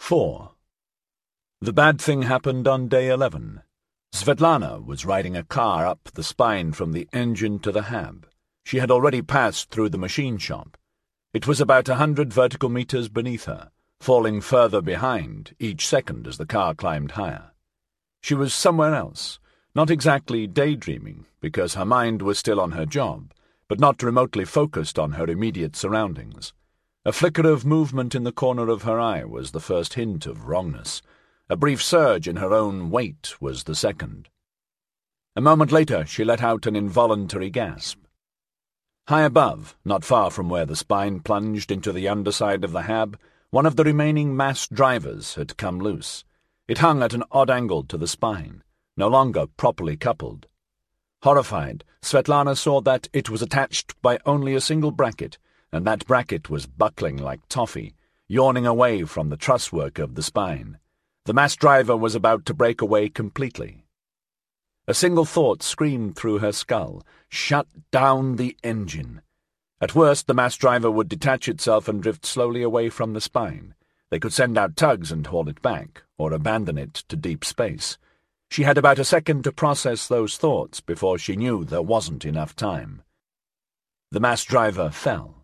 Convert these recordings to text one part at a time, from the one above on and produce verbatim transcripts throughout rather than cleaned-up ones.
four. The bad thing happened on day eleven. Svetlana was riding a car up the spine from the engine to the hab. She had already passed through the machine shop. It was about a hundred vertical meters beneath her, falling further behind each second as the car climbed higher. She was somewhere else, not exactly daydreaming, because her mind was still on her job, but not remotely focused on her immediate surroundings. A flicker of movement in the corner of her eye was the first hint of wrongness. A brief surge in her own weight was the second. A moment later she let out an involuntary gasp. High above, not far from where the spine plunged into the underside of the hab, one of the remaining mass drivers had come loose. It hung at an odd angle to the spine, no longer properly coupled. Horrified, Svetlana saw that it was attached by only a single bracket, and that bracket was buckling like toffee, yawning away from the trusswork of the spine. The mass driver was about to break away completely. A single thought screamed through her skull: shut down the engine. At worst, the mass driver would detach itself and drift slowly away from the spine. They could send out tugs and haul it back, or abandon it to deep space. She had about a second to process those thoughts before she knew there wasn't enough time. The mass driver fell.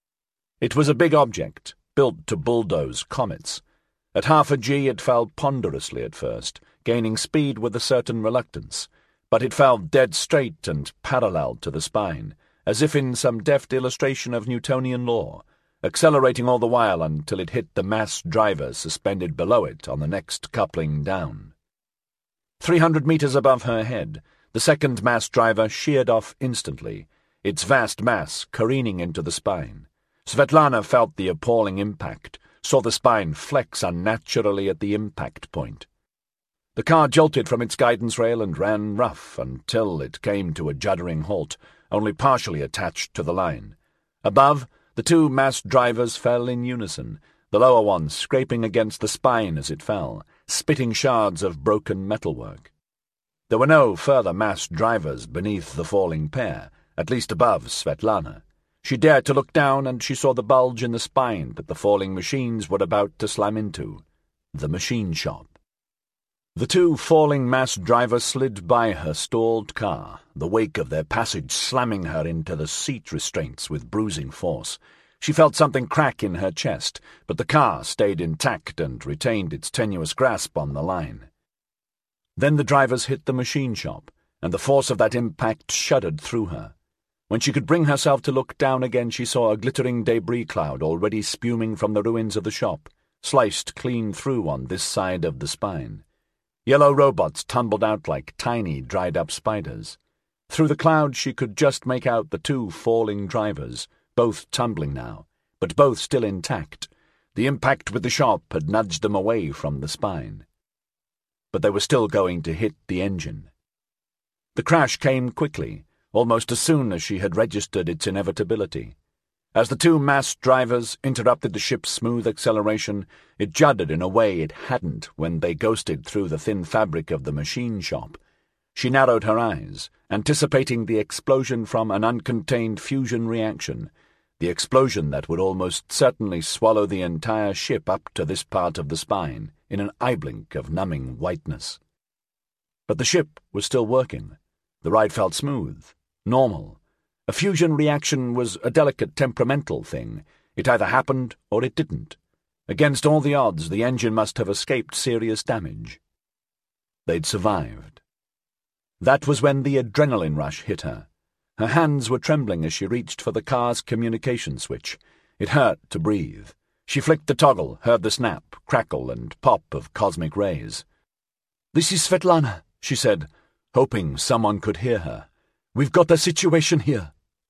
It was a big object, built to bulldoze comets. At half a G it fell ponderously at first, gaining speed with a certain reluctance, but it fell dead straight and parallel to the spine, as if in some deft illustration of Newtonian law, accelerating all the while until it hit the mass driver suspended below it on the next coupling down. Three hundred meters above her head, the second mass driver sheared off instantly, its vast mass careening into the spine. Svetlana felt the appalling impact, saw the spine flex unnaturally at the impact point. The car jolted from its guidance rail and ran rough until it came to a juddering halt, only partially attached to the line. Above, the two mass drivers fell in unison, the lower one scraping against the spine as it fell, spitting shards of broken metalwork. There were no further mass drivers beneath the falling pair, at least above Svetlana. She dared to look down, and she saw the bulge in the spine that the falling machines were about to slam into. The machine shop. The two falling mass drivers slid by her stalled car, the wake of their passage slamming her into the seat restraints with bruising force. She felt something crack in her chest, but the car stayed intact and retained its tenuous grasp on the line. Then the drivers hit the machine shop, and the force of that impact shuddered through her. When she could bring herself to look down again, she saw a glittering debris cloud already spuming from the ruins of the shop, sliced clean through on this side of the spine. Yellow robots tumbled out like tiny, dried-up spiders. Through the cloud she could just make out the two falling drivers, both tumbling now, but both still intact. The impact with the shop had nudged them away from the spine. But they were still going to hit the engine. The crash came quickly, almost as soon as she had registered its inevitability. As the two mass drivers interrupted the ship's smooth acceleration, it juddered in a way it hadn't when they ghosted through the thin fabric of the machine shop. She narrowed her eyes, anticipating the explosion from an uncontained fusion reaction, the explosion that would almost certainly swallow the entire ship up to this part of the spine in an eye-blink of numbing whiteness. But the ship was still working. The ride felt smooth, normal. A fusion reaction was a delicate temperamental thing. It either happened or it didn't. Against all the odds, the engine must have escaped serious damage. They'd survived. That was when the adrenaline rush hit her. Her hands were trembling as she reached for the car's communication switch. It hurt to breathe. She flicked the toggle, heard the snap, crackle, and pop of cosmic rays. "This is Svetlana," she said, hoping someone could hear her. "We've got a situation here."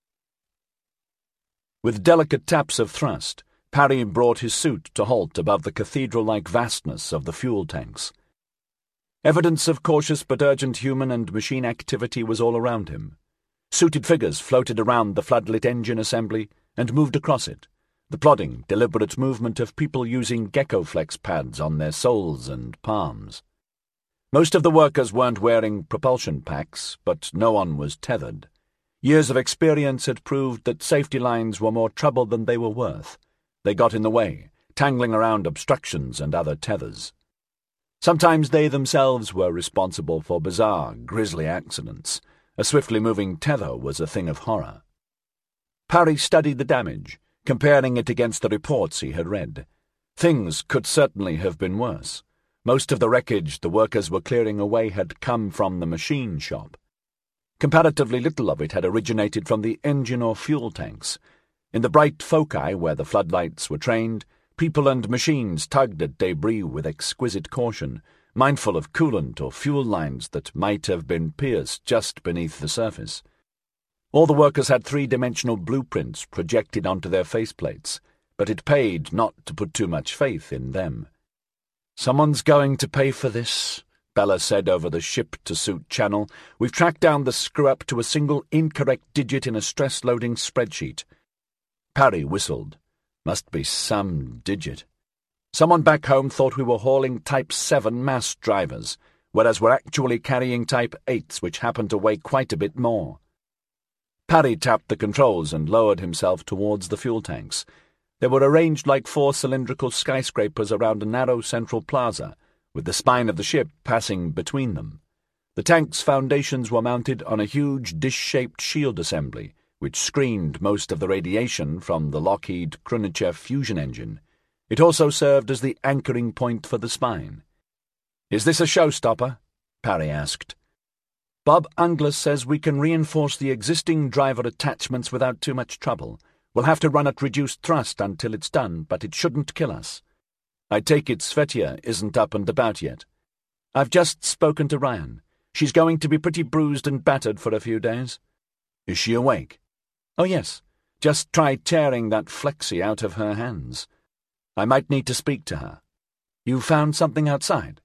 With delicate taps of thrust, Parry brought his suit to halt above the cathedral-like vastness of the fuel tanks. Evidence of cautious but urgent human and machine activity was all around him. Suited figures floated around the floodlit engine assembly and moved across it, the plodding, deliberate movement of people using Gecko-Flex pads on their soles and palms. Most of the workers weren't wearing propulsion packs, but no one was tethered. Years of experience had proved that safety lines were more trouble than they were worth. They got in the way, tangling around obstructions and other tethers. Sometimes they themselves were responsible for bizarre, grisly accidents. A swiftly moving tether was a thing of horror. Parry studied the damage, comparing it against the reports he had read. Things could certainly have been worse. Most of the wreckage the workers were clearing away had come from the machine shop. Comparatively little of it had originated from the engine or fuel tanks. In the bright foci where the floodlights were trained, people and machines tugged at debris with exquisite caution, mindful of coolant or fuel lines that might have been pierced just beneath the surface. All the workers had three-dimensional blueprints projected onto their faceplates, but it paid not to put too much faith in them. "Someone's going to pay for this," Bella said over the ship-to-suit channel. "We've tracked down the screw-up to a single incorrect digit in a stress-loading spreadsheet." Parry whistled. Must be some digit. Someone back home thought we were hauling Type seven mass drivers, whereas we're actually carrying Type eights, which happen to weigh quite a bit more. Parry tapped the controls and lowered himself towards the fuel tanks. They were arranged like four cylindrical skyscrapers around a narrow central plaza, with the spine of the ship passing between them. The tank's foundations were mounted on a huge dish-shaped shield assembly, which screened most of the radiation from the Lockheed Khrunichev fusion engine. It also served as the anchoring point for the spine. "Is this a showstopper?" Parry asked. "Bob Anglis says we can reinforce the existing driver attachments without too much trouble. We'll have to run at reduced thrust until it's done, but it shouldn't kill us. I take it Svetia isn't up and about yet. I've just spoken to Ryan. She's going to be pretty bruised and battered for a few days." "Is she awake?" "Oh, yes. Just try tearing that flexi out of her hands. I might need to speak to her. You found something outside?"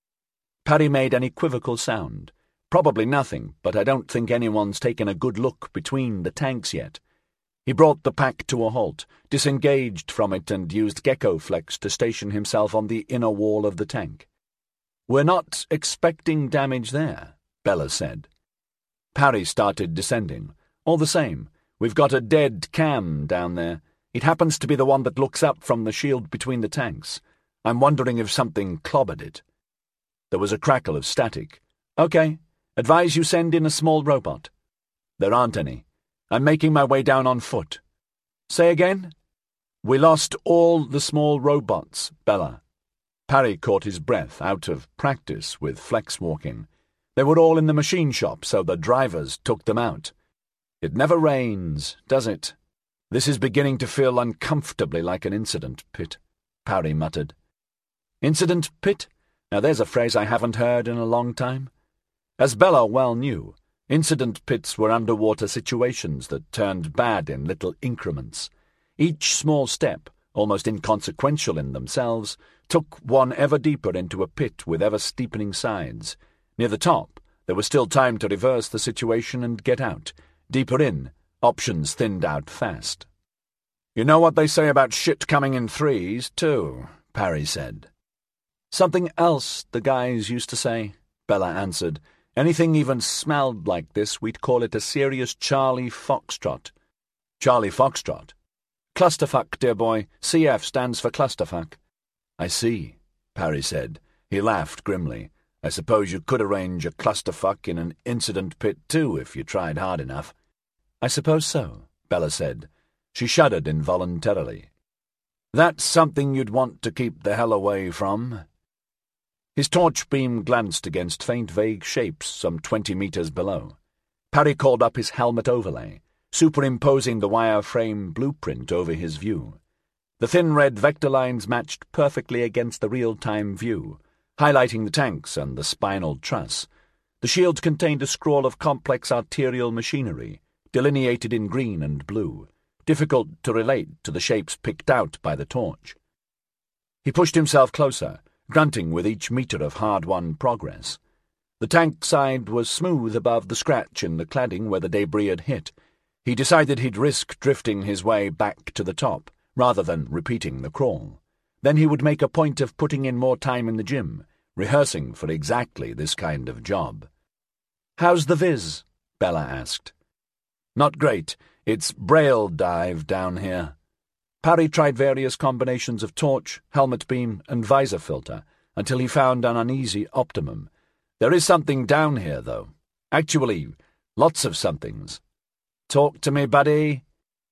Parry made an equivocal sound. "Probably nothing, but I don't think anyone's taken a good look between the tanks yet." He brought the pack to a halt, disengaged from it and used Gecko-Flex to station himself on the inner wall of the tank. "We're not expecting damage there," Bella said. Parry started descending. "All the same, we've got a dead cam down there. It happens to be the one that looks up from the shield between the tanks. I'm wondering if something clobbered it." There was a crackle of static. "Okay. Advise you send in a small robot." "There aren't any. I'm making my way down on foot." "Say again?" "We lost all the small robots, Bella." Parry caught his breath, out of practice with flex walking. "They were all in the machine shop, so the drivers took them out." "It never rains, does it? This is beginning to feel uncomfortably like an incident pit," Parry muttered. "Incident pit? Now there's a phrase I haven't heard in a long time." As Bella well knew, incident pits were underwater situations that turned bad in little increments. Each small step, almost inconsequential in themselves, took one ever deeper into a pit with ever-steepening sides. Near the top, there was still time to reverse the situation and get out. Deeper in, options thinned out fast. "You know what they say about shit coming in threes, too," Parry said. "Something else the guys used to say," Bella answered. "Anything even smelled like this, we'd call it a serious Charlie Foxtrot." "Charlie Foxtrot?" "Clusterfuck, dear boy. C F stands for clusterfuck." "I see," Parry said. He laughed grimly. "I suppose you could arrange a clusterfuck in an incident pit too if you tried hard enough." "I suppose so," Bella said. She shuddered involuntarily. "That's something you'd want to keep the hell away from." His torch beam glanced against faint vague shapes some twenty meters below. Parry called up his helmet overlay, superimposing the wireframe blueprint over his view. The thin red vector lines matched perfectly against the real-time view, highlighting the tanks and the spinal truss. The shield contained a scroll of complex arterial machinery, delineated in green and blue, difficult to relate to the shapes picked out by the torch. He pushed himself closer, grunting with each meter of hard-won progress. The tank side was smooth above the scratch in the cladding where the debris had hit. He decided he'd risk drifting his way back to the top, rather than repeating the crawl. Then he would make a point of putting in more time in the gym, rehearsing for exactly this kind of job. "How's the viz?" Bella asked. "Not great. It's braille dive down here." Parry tried various combinations of torch, helmet beam, and visor filter until he found an uneasy optimum. There is something down here, though. Actually, lots of somethings. Talk to me, buddy.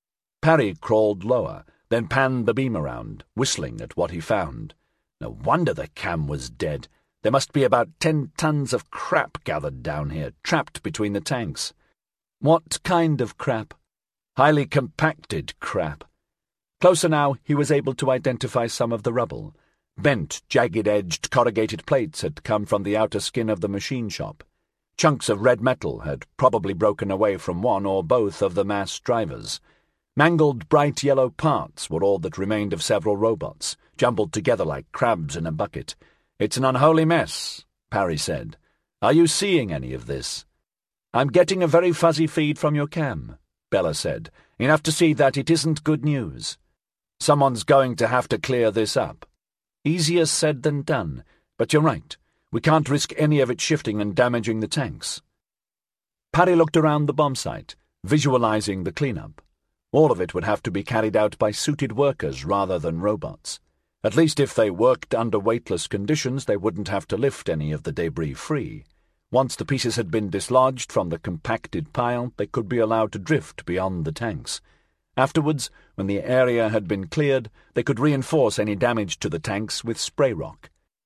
Parry crawled lower, then panned the beam around, whistling at what he found. No wonder the cam was dead. There must be about ten tons of crap gathered down here, trapped between the tanks. What kind of crap? Highly compacted crap. Closer now, he was able to identify some of the rubble. Bent, jagged-edged corrugated plates had come from the outer skin of the machine shop. Chunks of red metal had probably broken away from one or both of the mass drivers. Mangled bright yellow parts were all that remained of several robots, jumbled together like crabs in a bucket. "It's an unholy mess," Parry said. "Are you seeing any of this?" "I'm getting a very fuzzy feed from your cam," Bella said. "Enough to see that it isn't good news. Someone's going to have to clear this up." "Easier said than done, but you're right. We can't risk any of it shifting and damaging the tanks." Parry looked around the bomb site, visualizing the cleanup. All of it would have to be carried out by suited workers rather than robots. At least if they worked under weightless conditions, they wouldn't have to lift any of the debris free. Once the pieces had been dislodged from the compacted pile, they could be allowed to drift beyond the tanks. Afterwards, when the area had been cleared, they could reinforce any damage to the tanks with spray rock.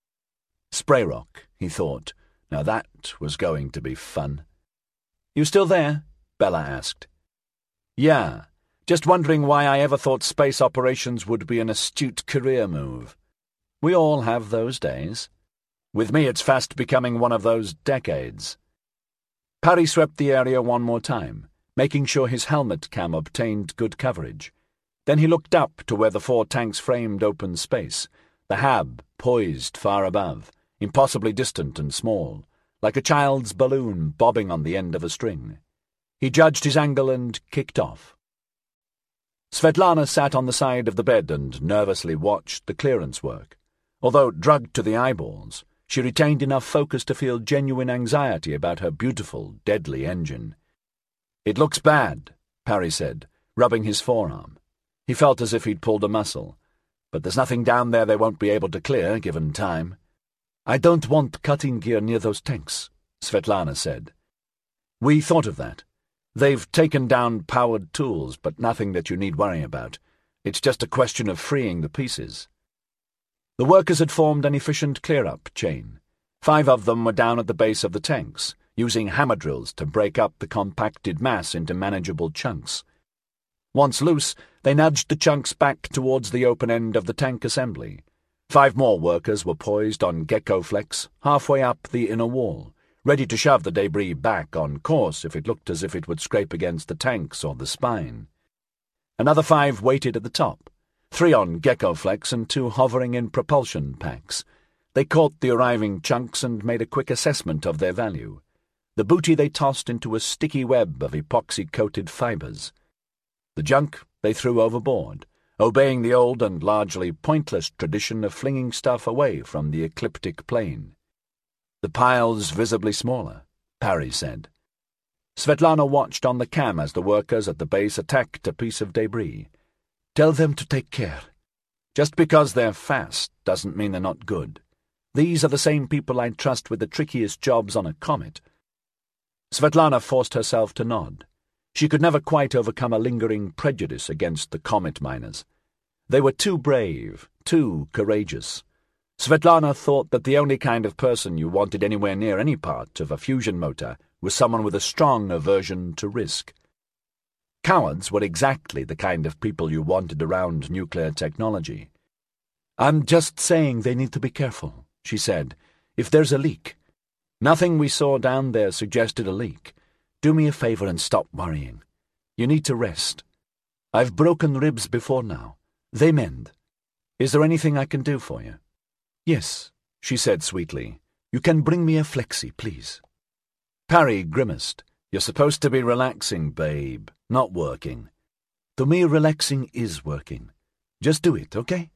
Spray rock, he thought. Now that was going to be fun. "You still there?" Bella asked. "Yeah. Just wondering why I ever thought space operations would be an astute career move. We all have those days. With me it's fast becoming one of those decades." Parry swept the area one more time, making sure his helmet cam obtained good coverage. Then he looked up to where the four tanks framed open space, the hab poised far above, impossibly distant and small, like a child's balloon bobbing on the end of a string. He judged his angle and kicked off. Svetlana sat on the side of the bed and nervously watched the clearance work. Although drugged to the eyeballs, she retained enough focus to feel genuine anxiety about her beautiful, deadly engine. "It looks bad," Parry said, rubbing his forearm. He felt as if he'd pulled a muscle. "But there's nothing down there they won't be able to clear, given time." "I don't want cutting gear near those tanks," Svetlana said. "We thought of that. They've taken down powered tools, but nothing that you need worry about. It's just a question of freeing the pieces." The workers had formed an efficient clear-up chain. Five of them were down at the base of the tanks, using hammer drills to break up the compacted mass into manageable chunks. Once loose, they nudged the chunks back towards the open end of the tank assembly. Five more workers were poised on Gecko Flex, halfway up the inner wall, ready to shove the debris back on course if it looked as if it would scrape against the tanks or the spine. Another five waited at the top, three on Gecko Flex and two hovering in propulsion packs. They caught the arriving chunks and made a quick assessment of their value. The booty they tossed into a sticky web of epoxy-coated fibres. The junk they threw overboard, obeying the old and largely pointless tradition of flinging stuff away from the ecliptic plane. "The pile's visibly smaller," Parry said. Svetlana watched on the cam as the workers at the base attacked a piece of debris. "Tell them to take care. Just because they're fast doesn't mean they're not good. These are the same people I'd trust with the trickiest jobs on a comet." Svetlana forced herself to nod. She could never quite overcome a lingering prejudice against the comet miners. They were too brave, too courageous. Svetlana thought that the only kind of person you wanted anywhere near any part of a fusion motor was someone with a strong aversion to risk. Cowards were exactly the kind of people you wanted around nuclear technology. "I'm just saying they need to be careful," she said. "If there's a leak." "Nothing we saw down there suggested a leak. Do me a favor and stop worrying. You need to rest. I've broken ribs before now. They mend. Is there anything I can do for you?" "Yes," she said sweetly. "You can bring me a flexi, please." Parry grimaced. "You're supposed to be relaxing, babe, not working." "To me, relaxing is working. Just do it, okay?"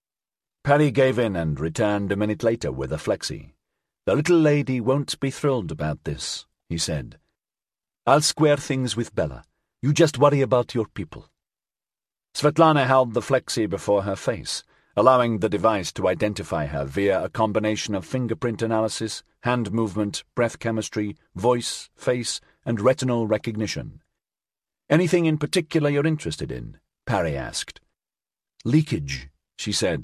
Parry gave in and returned a minute later with a flexi. "The little lady won't be thrilled about this," he said. "I'll square things with Bella. You just worry about your people." Svetlana held the flexi before her face, allowing the device to identify her via a combination of fingerprint analysis, hand movement, breath chemistry, voice, face, and retinal recognition. "Anything in particular you're interested in?" Parry asked. "Leakage," she said.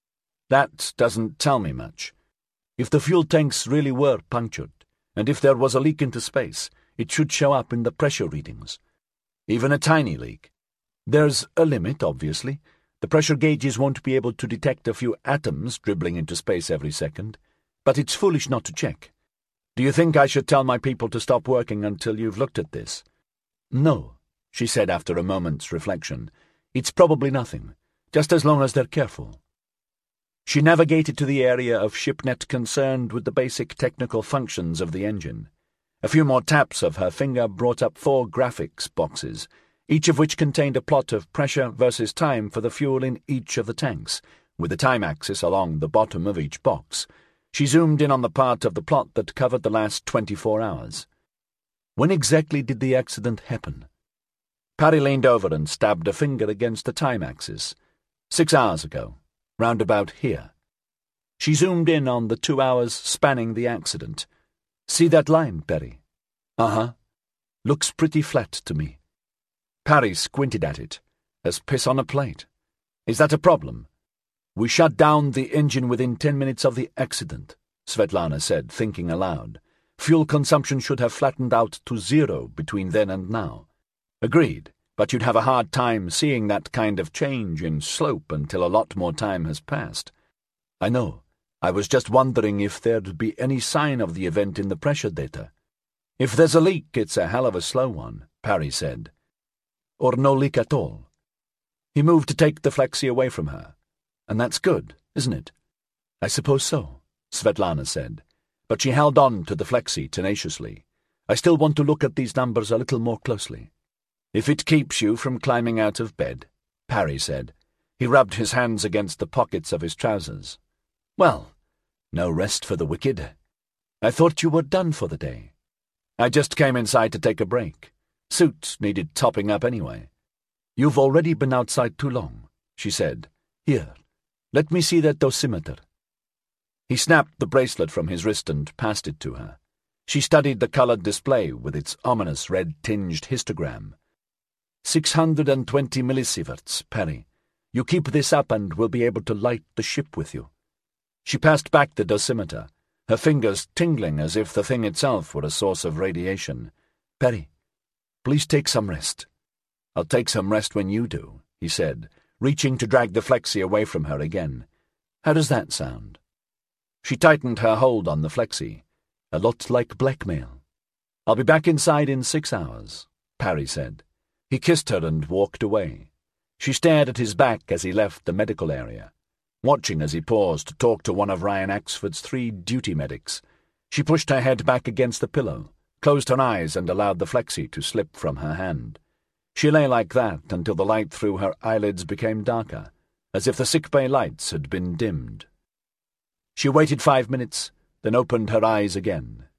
"That doesn't tell me much. If the fuel tanks really were punctured, and if there was a leak into space, it should show up in the pressure readings. Even a tiny leak. There's a limit, obviously. The pressure gauges won't be able to detect a few atoms dribbling into space every second, but it's foolish not to check. Do you think I should tell my people to stop working until you've looked at this?" "No," she said after a moment's reflection. "It's probably nothing, just as long as they're careful." She navigated to the area of ShipNet concerned with the basic technical functions of the engine. A few more taps of her finger brought up four graphics boxes, each of which contained a plot of pressure versus time for the fuel in each of the tanks, with the time axis along the bottom of each box. She zoomed in on the part of the plot that covered the last twenty-four hours. "When exactly did the accident happen?" Parry leaned over and stabbed a finger against the time axis. Six hours ago. Round about here." She zoomed in on the two hours spanning the accident. "See that line, Parry?" "Uh-huh. Looks pretty flat to me." Parry squinted at it, as piss on a plate. "Is that a problem?" "We shut down the engine within ten minutes of the accident," Svetlana said, thinking aloud. "Fuel consumption should have flattened out to zero between then and now." "Agreed. But you'd have a hard time seeing that kind of change in slope until a lot more time has passed." "I know. I was just wondering if there'd be any sign of the event in the pressure data." "If there's a leak, it's a hell of a slow one," Parry said. "Or no leak at all." He moved to take the flexi away from her. "And that's good, isn't it?" "I suppose so," Svetlana said, but she held on to the flexi tenaciously. "I still want to look at these numbers a little more closely." "If it keeps you from climbing out of bed," Parry said. He rubbed his hands against the pockets of his trousers. "Well, no rest for the wicked. I thought you were done for the day." "I just came inside to take a break. Suit needed topping up anyway." "You've already been outside too long," she said. "Here, let me see that dosimeter." He snapped the bracelet from his wrist and passed it to her. She studied the coloured display with its ominous red-tinged histogram. Six hundred and twenty millisieverts, Parry. You keep this up and we'll be able to light the ship with you." She passed back the dosimeter, her fingers tingling as if the thing itself were a source of radiation. "Parry, please take some rest." "I'll take some rest when you do," he said, reaching to drag the flexi away from her again. "How does that sound?" She tightened her hold on the flexi. "A lot like blackmail." "I'll be back inside in six hours," Parry said. He kissed her and walked away. She stared at his back as he left the medical area, watching as he paused to talk to one of Ryan Axford's three duty medics. She pushed her head back against the pillow, closed her eyes and allowed the flexi to slip from her hand. She lay like that until the light through her eyelids became darker, as if the sickbay lights had been dimmed. She waited five minutes, then opened her eyes again,